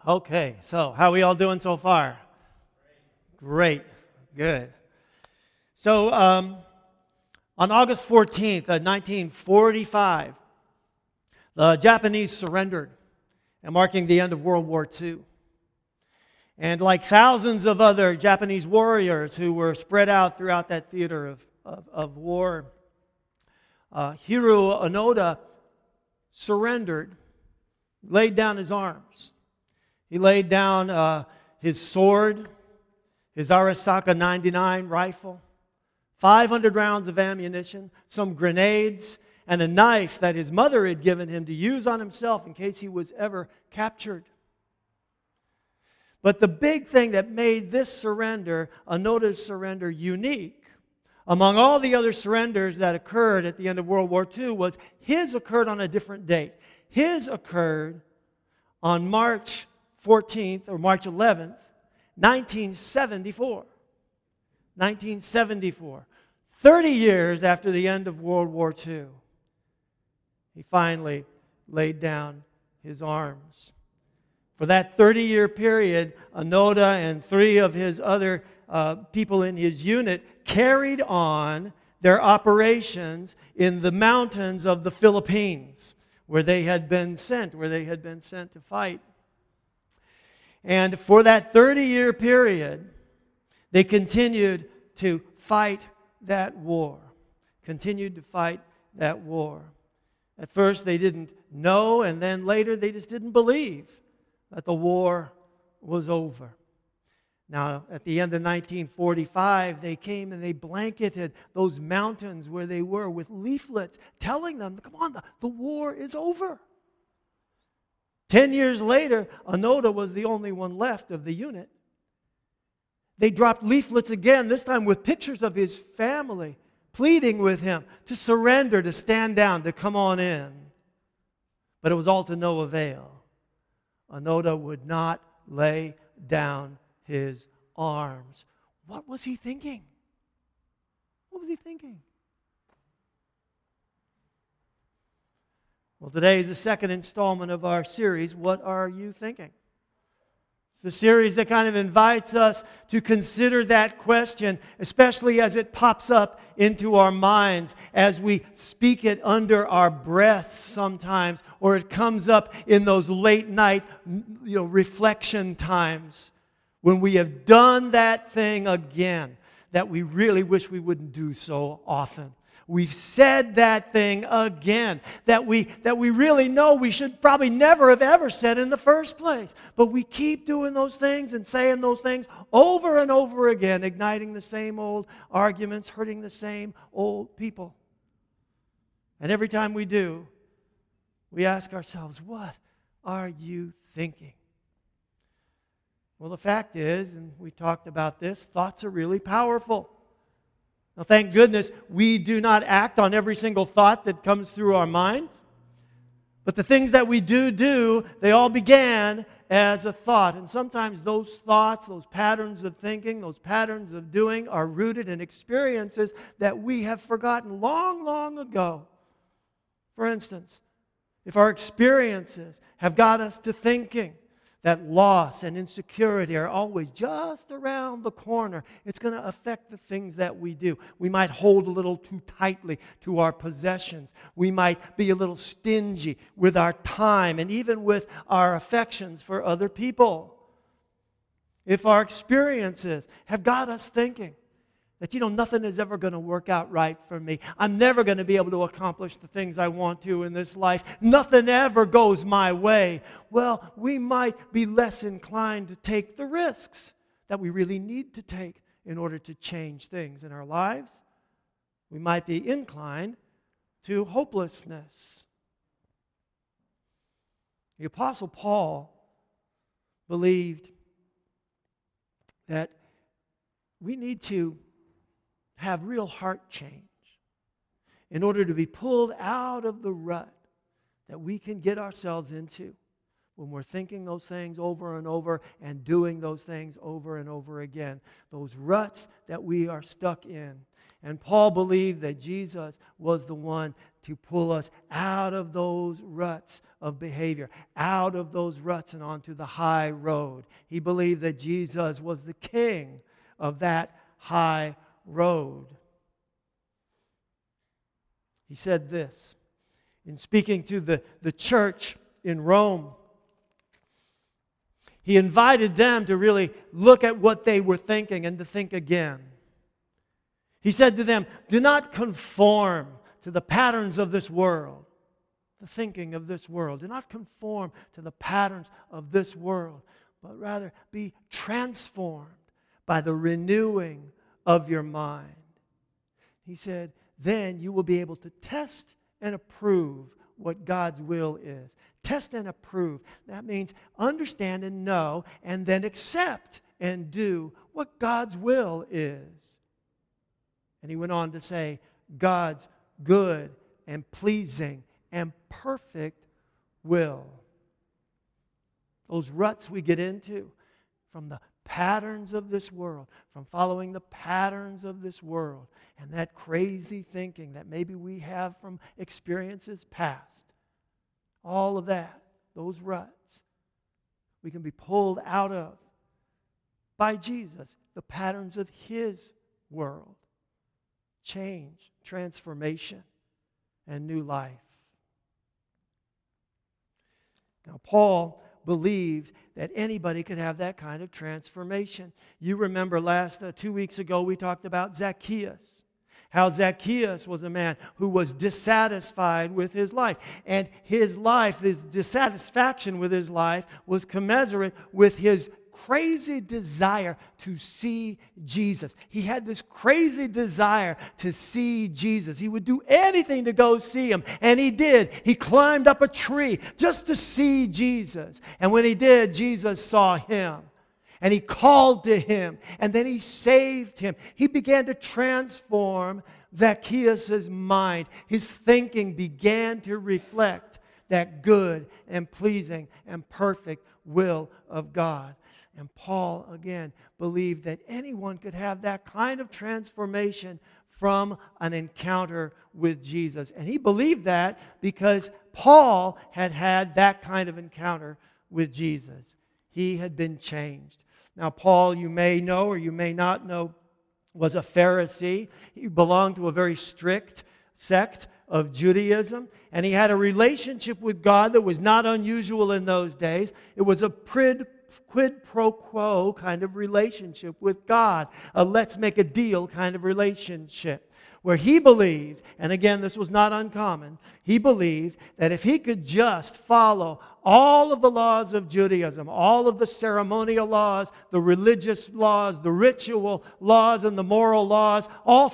Okay, so how are we all doing so far? Great, good. So on August 14th, 1945, the Japanese surrendered, and marking the end of World War II. And like thousands of other Japanese warriors who were spread out throughout that theater of war, Hiro Onoda surrendered, laid down his arms. He laid down his sword, his Arisaka 99 rifle, 500 rounds of ammunition, some grenades, and a knife that his mother had given him to use on himself in case he was ever captured. But the big thing that made this surrender, Onoda's surrender, unique among all the other surrenders that occurred at the end of World War II was his occurred on a different date. His occurred on March 14th or March 11th, 1974. 1974. 30 years after the end of World War II, he finally laid down his arms. For that 30-year period, Onoda and three of his other people in his unit carried on their operations in the mountains of the Philippines, where they had been sent to fight. And for that 30-year period, they continued to fight that war. Continued to fight that war. At first they didn't know, and then later they just didn't believe that the war was over. Now, at the end of 1945, they came and they blanketed those mountains where they were with leaflets telling them, come on, the war is over. 10 years later, Onoda was the only one left of the unit. They dropped leaflets again, this time with pictures of his family, pleading with him to surrender, to stand down, to come on in. But it was all to no avail. Onoda would not lay down his arms. What was he thinking? What was he thinking? Well, today is the second installment of our series, What Are You Thinking? It's the series that kind of invites us to consider that question, especially as it pops up into our minds, as we speak it under our breath sometimes, or it comes up in those late night, reflection times when we have done that thing again that we really wish we wouldn't do so often. We've said that thing again that we really know we should probably never have ever said in the first place. But we keep doing those things and saying those things over and over again, igniting the same old arguments, hurting the same old people. And every time we do, we ask ourselves, what are you thinking? Well, the fact is, and we talked about this, thoughts are really powerful. Now, thank goodness we do not act on every single thought that comes through our minds. But the things that we do, they all began as a thought. And sometimes those thoughts, those patterns of thinking, those patterns of doing are rooted in experiences that we have forgotten long, long ago. For instance, if our experiences have got us to thinking that loss and insecurity are always just around the corner, it's going to affect the things that we do. We might hold a little too tightly to our possessions. We might be a little stingy with our time and even with our affections for other people. If our experiences have got us thinking that, nothing is ever going to work out right for me. I'm never going to be able to accomplish the things I want to in this life. Nothing ever goes my way. Well, we might be less inclined to take the risks that we really need to take in order to change things in our lives. We might be inclined to hopelessness. The Apostle Paul believed that we need to have real heart change in order to be pulled out of the rut that we can get ourselves into when we're thinking those things over and over and doing those things over and over again. Those ruts that we are stuck in. And Paul believed that Jesus was the one to pull us out of those ruts of behavior, out of those ruts and onto the high road. He believed that Jesus was the king of that high road. He said this in speaking to the church in Rome. He invited them to really look at what they were thinking and to think again. He said to them, do not conform to the patterns of this world, the thinking of this world. Do not conform to the patterns of this world, but rather be transformed by the renewing of your mind. He said, then you will be able to test and approve what God's will is. Test and approve. That means understand and know and then accept and do what God's will is. And he went on to say, God's good and pleasing and perfect will. Those ruts we get into from the patterns of this world, from following the patterns of this world, and that crazy thinking that maybe we have from experiences past. All of that, those ruts, we can be pulled out of by Jesus, the patterns of His world. Change, transformation, and new life. Now, Paul believed that anybody could have that kind of transformation. You remember 2 weeks ago we talked about Zacchaeus. How Zacchaeus was a man who was dissatisfied with his life. And his life, his dissatisfaction with his life was commensurate with his crazy desire to see Jesus. He had this crazy desire to see Jesus. He would do anything to go see Him. And he did. He climbed up a tree just to see Jesus. And when he did, Jesus saw him. And He called to him. And then He saved him. He began to transform Zacchaeus' mind. His thinking began to reflect that good and pleasing and perfect will of God. And Paul, again, believed that anyone could have that kind of transformation from an encounter with Jesus. And he believed that because Paul had had that kind of encounter with Jesus. He had been changed. Now, Paul, you may know or you may not know, was a Pharisee. He belonged to a very strict sect of Judaism, and he had a relationship with God that was not unusual in those days. It was a quid pro quo kind of relationship with God, a let's make a deal kind of relationship, where he believed, and again, this was not uncommon, he believed that if he could just follow all of the laws of Judaism, all of the ceremonial laws, the religious laws, the ritual laws, and the moral laws, all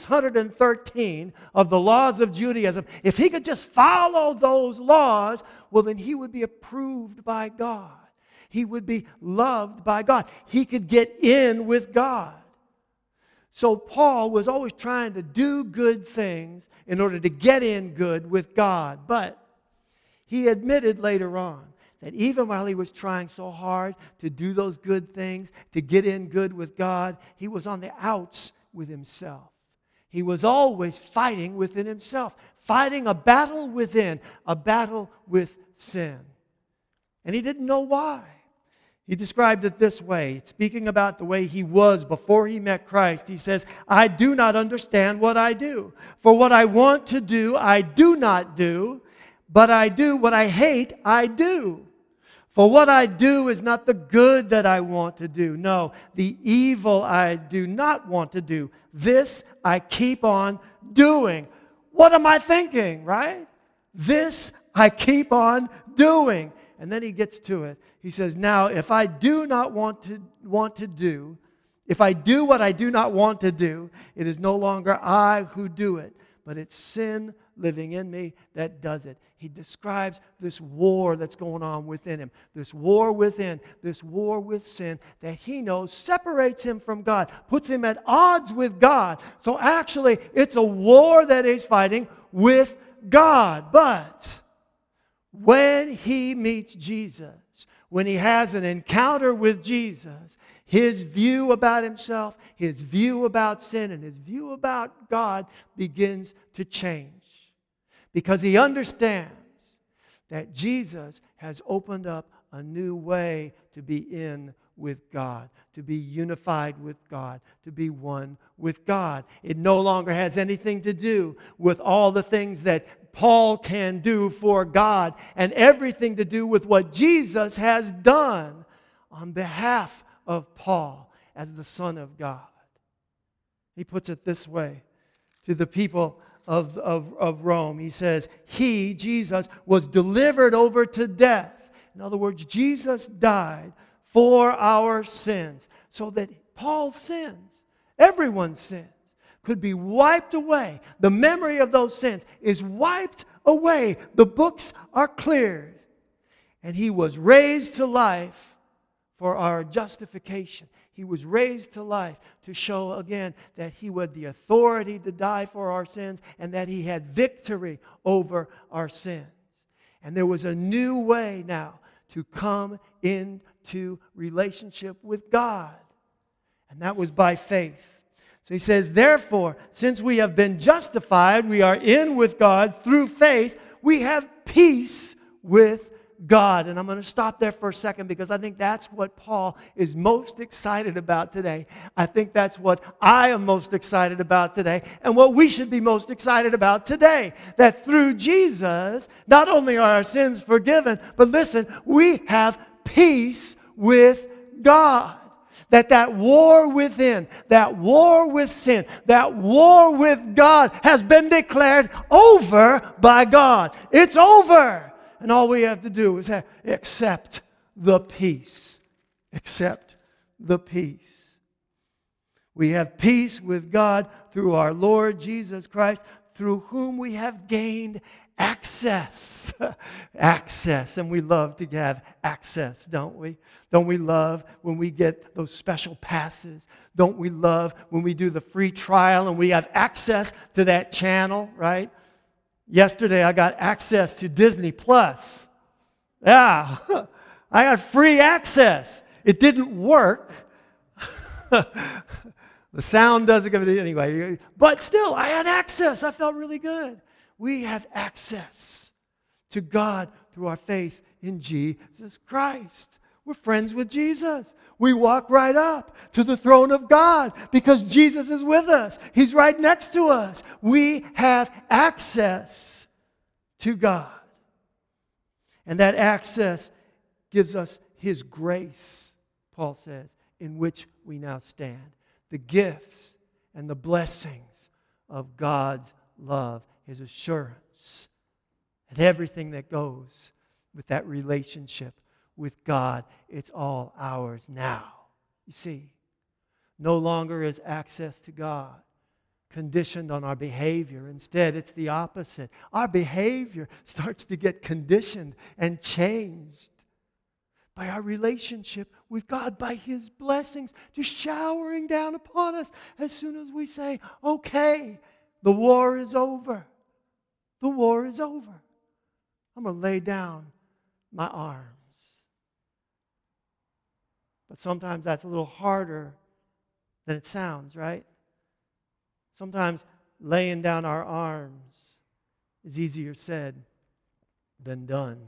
613 of the laws of Judaism, if he could just follow those laws, well, then he would be approved by God. He would be loved by God. He could get in with God. So Paul was always trying to do good things in order to get in good with God. But he admitted later on that even while he was trying so hard to do those good things, to get in good with God, he was on the outs with himself. He was always fighting within himself, fighting a battle within, a battle with sin. And he didn't know why. He described it this way, speaking about the way he was before he met Christ. He says, I do not understand what I do. For what I want to do, I do not do. But I do what I hate, I do. For what I do is not the good that I want to do. No, the evil I do not want to do. This I keep on doing. What am I thinking, right? This I keep on doing. And then he gets to it. He says, now, if I do not want to do, if I do what I do not want to do, it is no longer I who do it, but it's sin living in me that does it. He describes this war that's going on within him, this war within, this war with sin that he knows separates him from God, puts him at odds with God. So actually, it's a war that he's fighting with God. But when he meets Jesus, when he has an encounter with Jesus, his view about himself, his view about sin, and his view about God begins to change. Because he understands that Jesus has opened up a new way to be in with God, to be unified with God, to be one with God. It no longer has anything to do with all the things that Paul can do for God, and everything to do with what Jesus has done on behalf of Paul as the Son of God. He puts it this way to the people of Rome. He says, he, Jesus, was delivered over to death. In other words, Jesus died for our sins, so that Paul's sins, everyone's sins, could be wiped away. The memory of those sins is wiped away. The books are cleared. And he was raised to life for our justification. He was raised to life to show again that he had the authority to die for our sins and that he had victory over our sins. And there was a new way now to come into relationship with God. And that was by faith. So he says, therefore, since we have been justified, we are in with God through faith, we have peace with God. And I'm going to stop there for a second because I think that's what Paul is most excited about today. I think that's what I am most excited about today and what we should be most excited about today. That through Jesus, not only are our sins forgiven, but listen, we have peace with God. That war within, that war with sin, that war with God has been declared over by God. It's over. And all we have to do is accept the peace. Accept the peace. We have peace with God through our Lord Jesus Christ, through whom we have gained access. Access. And we love to have access, don't we? Don't we love when we get those special passes? Don't we love when we do the free trial and we have access to that channel, right? Yesterday I got access to Disney Plus. Yeah, I got free access. It didn't work. The sound doesn't give it anyway. But still, I had access. I felt really good. We have access to God through our faith in Jesus Christ. We're friends with Jesus. We walk right up to the throne of God because Jesus is with us. He's right next to us. We have access to God. And that access gives us His grace, Paul says, in which we now stand. The gifts and the blessings of God's love, His assurance, and everything that goes with that relationship with God, it's all ours now. You see, no longer is access to God conditioned on our behavior. Instead, it's the opposite. Our behavior starts to get conditioned and changed by our relationship with God, by His blessings just showering down upon us as soon as we say, okay, the war is over. The war is over. I'm going to lay down my arms. But sometimes that's a little harder than it sounds, right? Sometimes laying down our arms is easier said than done.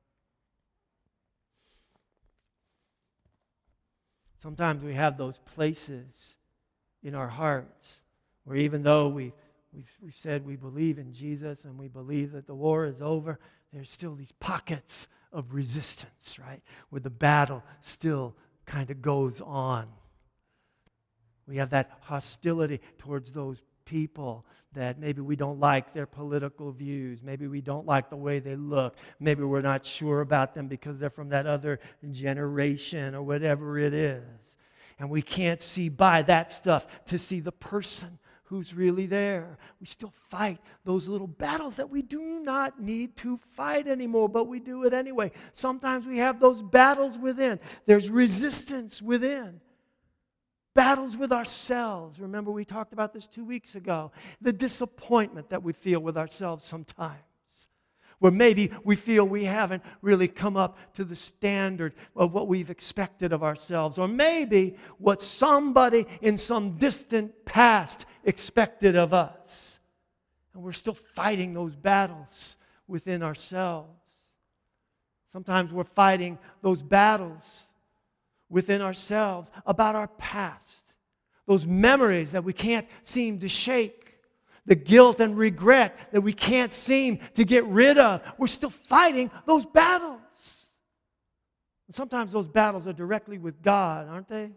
Sometimes we have those places in our hearts where even though we've said we believe in Jesus and we believe that the war is over, there's still these pockets of resistance, right? Where the battle still kind of goes on. We have that hostility towards those people that maybe we don't like their political views. Maybe we don't like the way they look. Maybe we're not sure about them because they're from that other generation or whatever it is. And we can't see by that stuff to see the person who's really there. We still fight those little battles that we do not need to fight anymore, but we do it anyway. Sometimes we have those battles within. There's resistance within. Battles with ourselves. Remember, we talked about this 2 weeks ago. The disappointment that we feel with ourselves sometimes. Where maybe we feel we haven't really come up to the standard of what we've expected of ourselves. Or maybe what somebody in some distant past expected of us. And we're still fighting those battles within ourselves. Sometimes we're fighting those battles within ourselves about our past. Those memories that we can't seem to shake. The guilt and regret that we can't seem to get rid of. We're still fighting those battles. And sometimes those battles are directly with God, aren't they? We're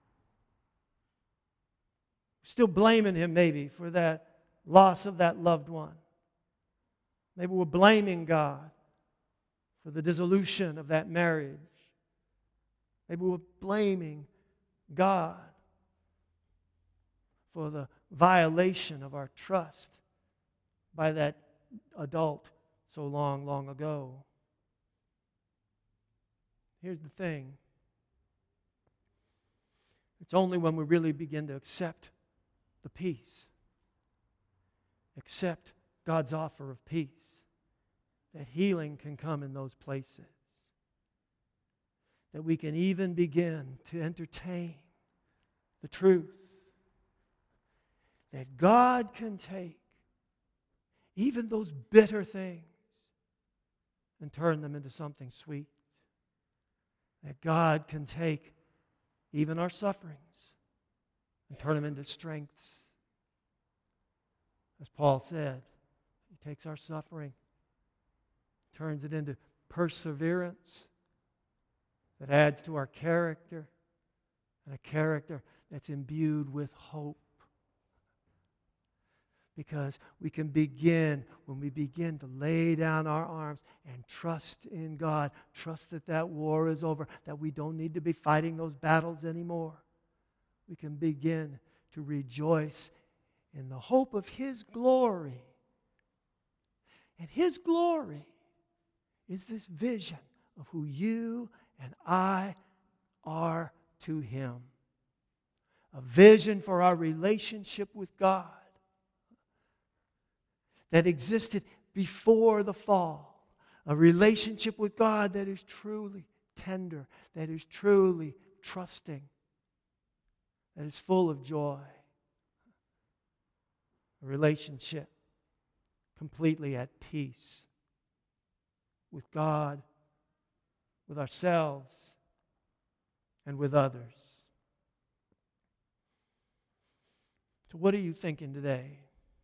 still blaming Him maybe for that loss of that loved one. Maybe we're blaming God for the dissolution of that marriage. Maybe we're blaming God for the violation of our trust by that adult so long, long ago. Here's the thing. It's only when we really begin to accept the peace, accept God's offer of peace, that healing can come in those places. That we can even begin to entertain the truth that God can take even those bitter things and turn them into something sweet. That God can take even our sufferings and turn them into strengths. As Paul said, He takes our suffering, turns it into perseverance that adds to our character, and a character that's imbued with hope. Because we can begin, when we begin to lay down our arms and trust in God, trust that that war is over, that we don't need to be fighting those battles anymore. We can begin to rejoice in the hope of His glory. And His glory is this vision of who you and I are to Him. A vision for our relationship with God that existed before the fall. A relationship with God that is truly tender, that is truly trusting, that is full of joy. A relationship completely at peace with God, with ourselves, and with others. So what are you thinking today?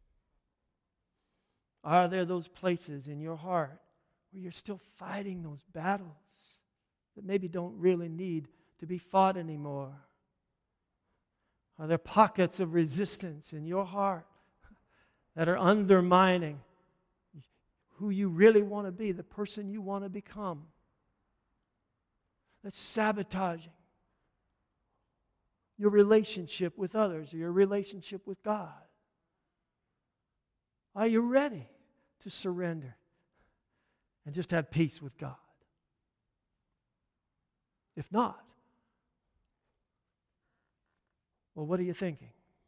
Are there those places in your heart where you're still fighting those battles that maybe don't really need to be fought anymore? Are there pockets of resistance in your heart that are undermining who you really want to be, the person you want to become? That's sabotaging your relationship with others or your relationship with God. Are you ready to surrender and just have peace with God? If not, well, what are you thinking?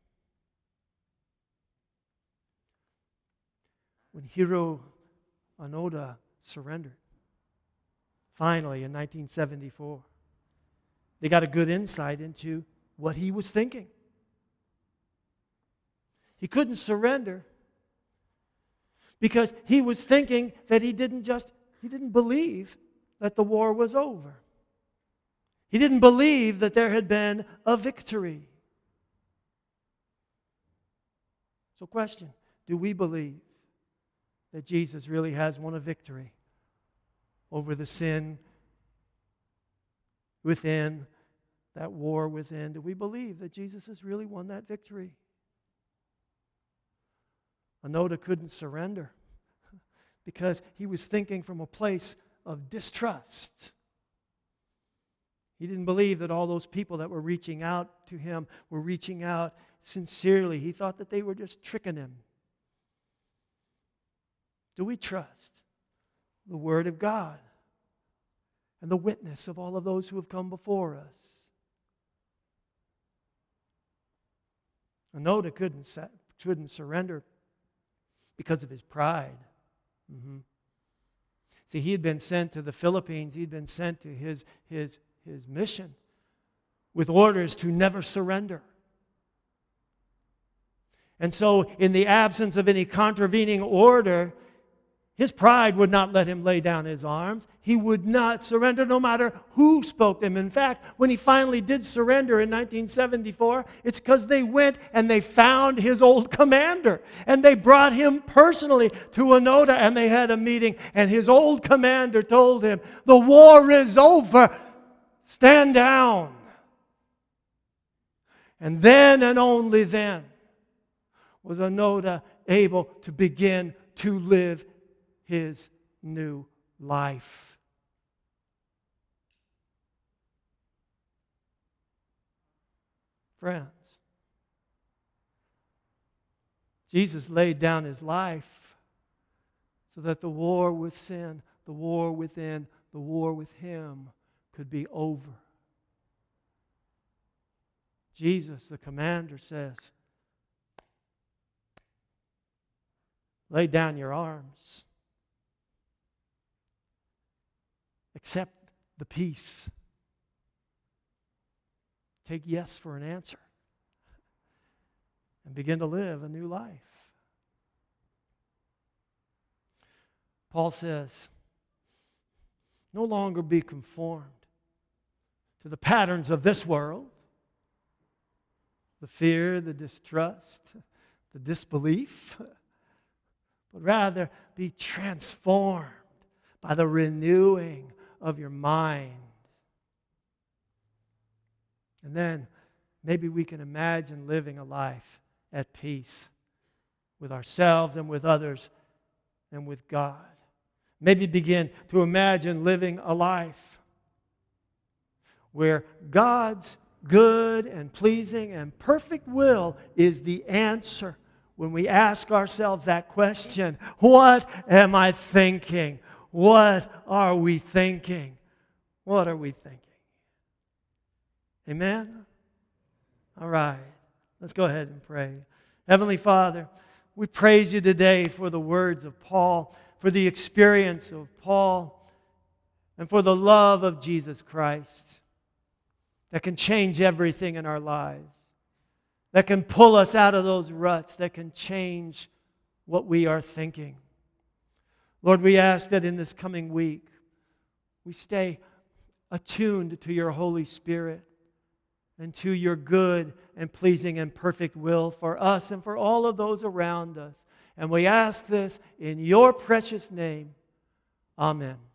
When Hiro Onoda surrendered, finally in 1974, they got a good insight into what he was thinking. He couldn't surrender because he was thinking that he didn't believe that the war was over. He didn't believe that there had been a victory. So question, do we believe that Jesus really has won a victory over the sin within, that war within? Do we believe that Jesus has really won that victory? Onoda couldn't surrender because he was thinking from a place of distrust. He didn't believe that all those people that were reaching out to him were reaching out sincerely. He thought that they were just tricking him. Do we trust the Word of God and the witness of all of those who have come before us? Onoda couldn't surrender because of his pride. See, he had been sent to the Philippines. He'd been sent to his mission with orders to never surrender. And so, in the absence of any contravening order, his pride would not let him lay down his arms. He would not surrender no matter who spoke to him. In fact, when he finally did surrender in 1974, it's because they went and they found his old commander. And they brought him personally to Onoda, and they had a meeting. And his old commander told him, "The war is over. Stand down." And then and only then was Onoda able to begin to live his new life. Friends, Jesus laid down his life so that the war with sin, the war within, the war with him could be over. Jesus, the commander, says, "Lay down your arms. Accept the peace. Take yes for an answer. And begin to live a new life." Paul says, "No longer be conformed to the patterns of this world, the fear, the distrust, the disbelief, but rather be transformed by the renewing of your mind." And then maybe we can imagine living a life at peace with ourselves and with others and with God. Maybe begin to imagine living a life where God's good and pleasing and perfect will is the answer when we ask ourselves that question, what am I thinking? What are we thinking? What are we thinking? Amen? All right. Let's go ahead and pray. Heavenly Father, we praise you today for the words of Paul, for the experience of Paul, and for the love of Jesus Christ that can change everything in our lives, that can pull us out of those ruts, that can change what we are thinking. Lord, we ask that in this coming week, we stay attuned to your Holy Spirit and to your good and pleasing and perfect will for us and for all of those around us. And we ask this in your precious name. Amen.